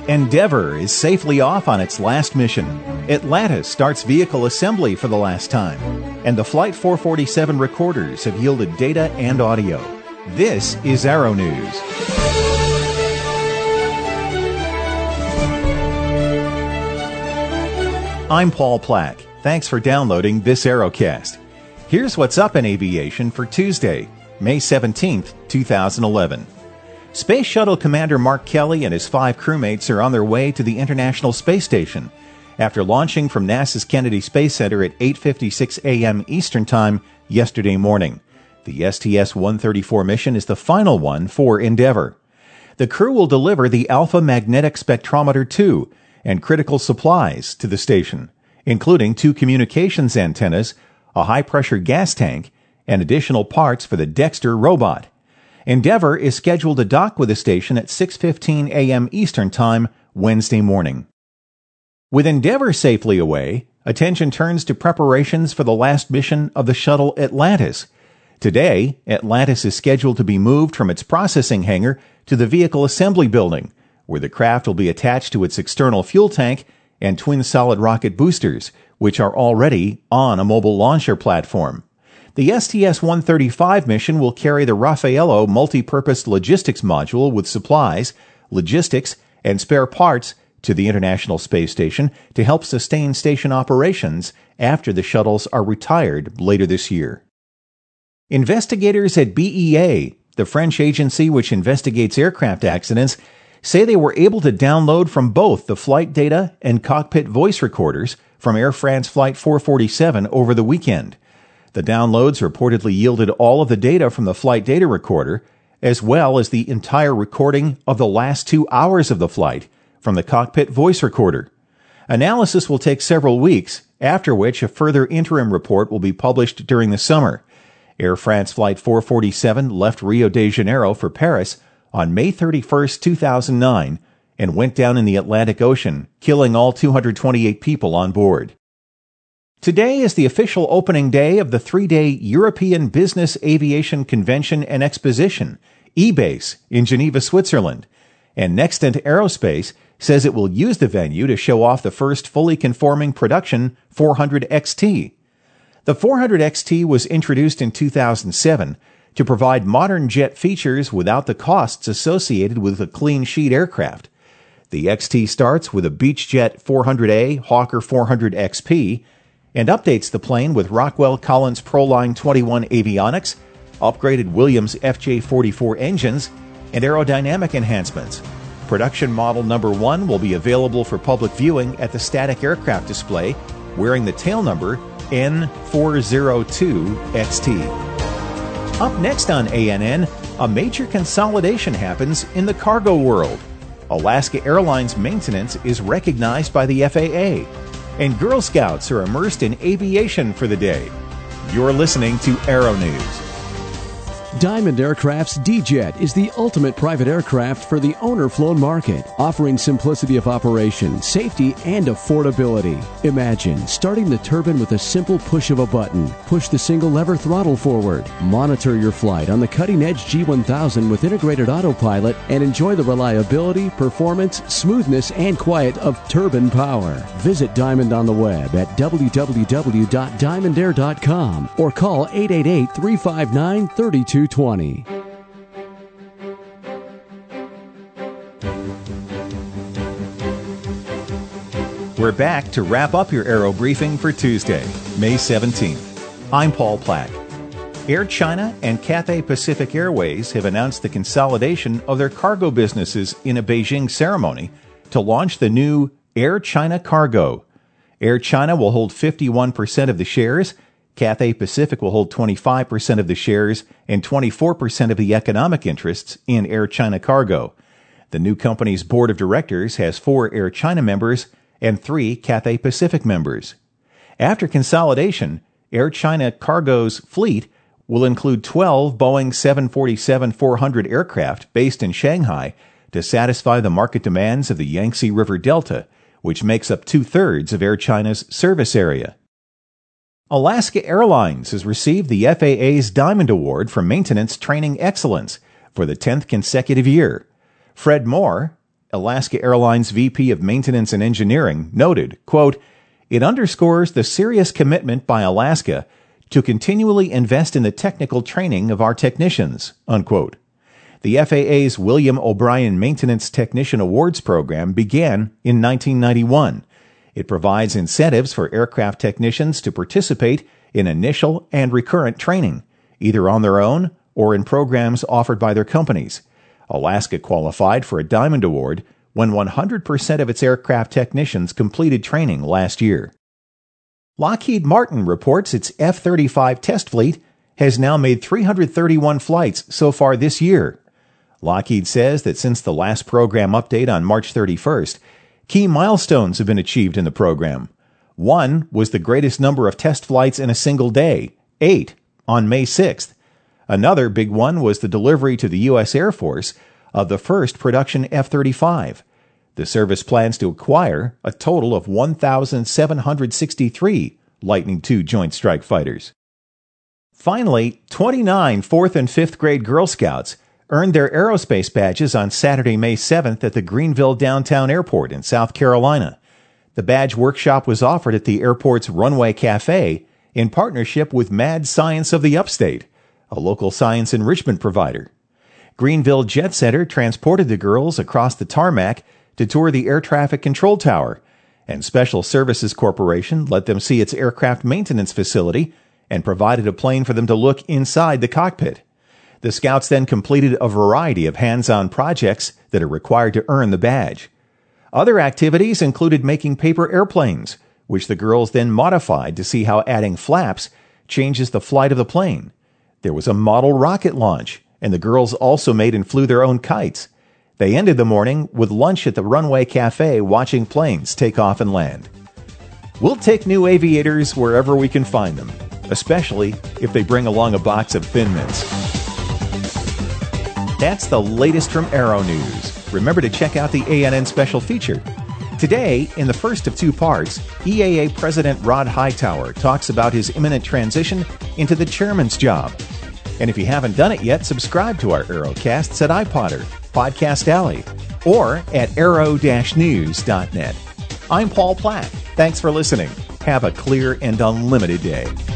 Endeavour is safely off on its last mission. Atlantis starts vehicle assembly for the last time. And the Flight 447 recorders have yielded data and audio. This is Aero News. I'm Paul Plack. Thanks for downloading this Aerocast. Here's what's up in aviation for Tuesday, May 17th, 2011. Space Shuttle Commander Mark Kelly and his 5 crewmates are on their way to the International Space Station after launching from NASA's Kennedy Space Center at 8:56 a.m. Eastern Time yesterday morning. The STS-134 mission is the final one for Endeavour. The crew will deliver the Alpha Magnetic Spectrometer 2 and critical supplies to the station, including 2 communications antennas, a high-pressure gas tank, and additional parts for the Dexter robot. Endeavour is scheduled to dock with the station at 6:15 a.m. Eastern Time Wednesday morning. With Endeavour safely away, attention turns to preparations for the last mission of the shuttle Atlantis. Today, Atlantis is scheduled to be moved from its processing hangar to the vehicle assembly building, where the craft will be attached to its external fuel tank and twin solid rocket boosters, which are already on a mobile launcher platform. The STS-135 mission will carry the Raffaello multi-purpose logistics module with supplies, logistics, and spare parts to the International Space Station to help sustain station operations after the shuttles are retired later this year. Investigators at BEA, the French agency which investigates aircraft accidents, say they were able to download from both the flight data and cockpit voice recorders from Air France Flight 447 over the weekend. The downloads reportedly yielded all of the data from the flight data recorder, as well as the entire recording of the last 2 hours of the flight from the cockpit voice recorder. Analysis will take several weeks, after which a further interim report will be published during the summer. Air France Flight 447 left Rio de Janeiro for Paris on May 31, 2009, and went down in the Atlantic Ocean, killing all 228 people on board. Today is the official opening day of the 3-day European Business Aviation Convention and Exposition, EBACE, in Geneva, Switzerland, and Nextant Aerospace says it will use the venue to show off the first fully conforming production 400XT. The 400XT was introduced in 2007 to provide modern jet features without the costs associated with a clean sheet aircraft. The XT starts with a Beechjet 400A Hawker 400XP and updates the plane with Rockwell Collins Proline 21 avionics, upgraded Williams FJ44 engines, and aerodynamic enhancements. Production model number 1 will be available for public viewing at the static aircraft display, wearing the tail number N402XT. Up next on ANN, a major consolidation happens in the cargo world. Alaska Airlines maintenance is recognized by the FAA. And Girl Scouts are immersed in aviation for the day. You're listening to Aero News. Diamond Aircraft's D-Jet is the ultimate private aircraft for the owner-flown market, offering simplicity of operation, safety, and affordability. Imagine starting the turbine with a simple push of a button. Push the single lever throttle forward. Monitor your flight on the cutting-edge G1000 with integrated autopilot and enjoy the reliability, performance, smoothness, and quiet of turbine power. Visit Diamond on the web at www.diamondair.com or call 888-359-3220. We're back to wrap up your Aero Briefing for Tuesday, May 17th. I'm Paul Plack. Air China and Cathay Pacific Airways have announced the consolidation of their cargo businesses in a Beijing ceremony to launch the new Air China Cargo. Air China will hold 51% of the shares, Cathay Pacific will hold 25% of the shares and 24% of the economic interests in Air China Cargo. The new company's board of directors has 4 Air China members and 3 Cathay Pacific members. After consolidation, Air China Cargo's fleet will include 12 Boeing 747-400 aircraft based in Shanghai to satisfy the market demands of the Yangtze River Delta, which makes up 2/3 of Air China's service area. Alaska Airlines has received the FAA's Diamond Award for Maintenance Training Excellence for the 10th consecutive year. Fred Moore, Alaska Airlines VP of Maintenance and Engineering, noted, quote, "It underscores the serious commitment by Alaska to continually invest in the technical training of our technicians," unquote. The FAA's William O'Brien Maintenance Technician Awards program began in 1991. It provides incentives for aircraft technicians to participate in initial and recurrent training, either on their own or in programs offered by their companies. Alaska qualified for a Diamond Award when 100% of its aircraft technicians completed training last year. Lockheed Martin reports its F-35 test fleet has now made 331 flights so far this year. Lockheed says that since the last program update on March 31st, key milestones have been achieved in the program. One was the greatest number of test flights in a single day, 8, on May 6th. Another big one was the delivery to the U.S. Air Force of the first production F-35. The service plans to acquire a total of 1,763 Lightning II Joint Strike Fighters. Finally, 29 4th and 5th grade Girl Scouts earned their aerospace badges on Saturday, May 7th at the Greenville Downtown Airport in South Carolina. The badge workshop was offered at the airport's Runway Cafe in partnership with Mad Science of the Upstate, a local science enrichment provider. Greenville Jet Center transported the girls across the tarmac to tour the Air Traffic Control Tower, and Special Services Corporation let them see its aircraft maintenance facility and provided a plane for them to look inside the cockpit. The Scouts then completed a variety of hands-on projects that are required to earn the badge. Other activities included making paper airplanes, which the girls then modified to see how adding flaps changes the flight of the plane. There was a model rocket launch, and the girls also made and flew their own kites. They ended the morning with lunch at the Runway Cafe watching planes take off and land. We'll take new aviators wherever we can find them, especially if they bring along a box of Thin Mints. That's the latest from Aero News. Remember to check out the ANN special feature. Today, in the first of two parts, EAA President Rod Hightower talks about his imminent transition into the chairman's job. And if you haven't done it yet, subscribe to our Aerocasts at iPodder, Podcast Alley, or at aero-news.net. I'm Paul Platt. Thanks for listening. Have a clear and unlimited day.